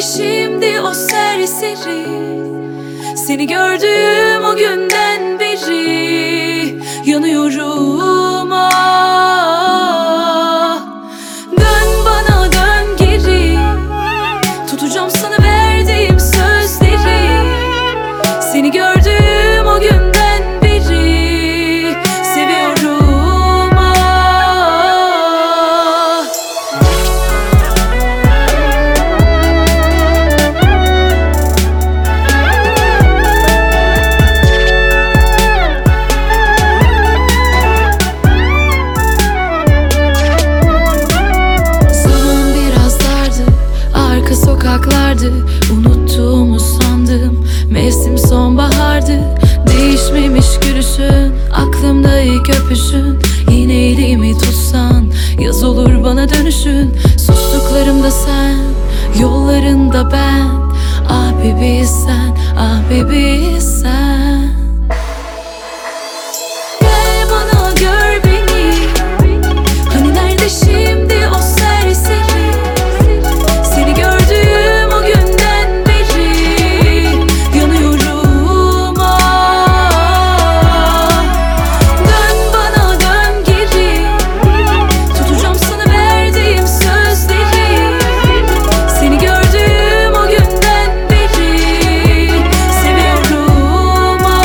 nerede şimdi o serseri? Seni gördüğüm o günden beri yanıyorum ah. Dön bana dön geri, tutacağım sana verdiğim sözleri. Seni gördüğüm o günden beri seviyorum ah. Zaman biraz dardı, arka sokaklardı, unuttuğumu sandım. Mevsim sonbahardı, değişmemiş gülüşün, aklımda ilk öpüşün. Yine elimi tutsan, yaz olur bana dönüşün. Sustuklarımda sen, yollarında ben. Ah bebi sen, ah bebi sen. Gel bana gör beni, hani nerede şimdi o serseri? Seni gördüğüm o günden beri yanıyorum ah. Dön bana dön geri, tutacağım sana verdiğim sözleri. Seni gördüğüm o günden beri seviyorum ah.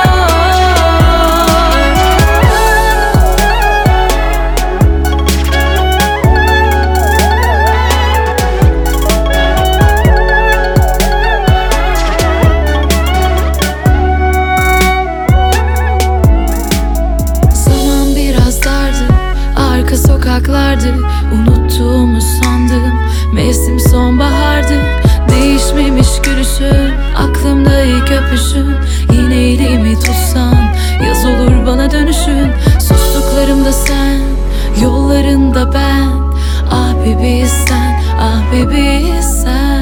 Zaman biraz dardı, arka sokaklardı, unuttuğumu sandım. Mevsim sonbahardı, değişmemiş gülüşün, aklımda ilk öpüşün. Yine elimi tutsan, yaz olur bana dönüşün. Sustuklarımda sen, yollarında ben. Ah bebi sen, ah bebi sen.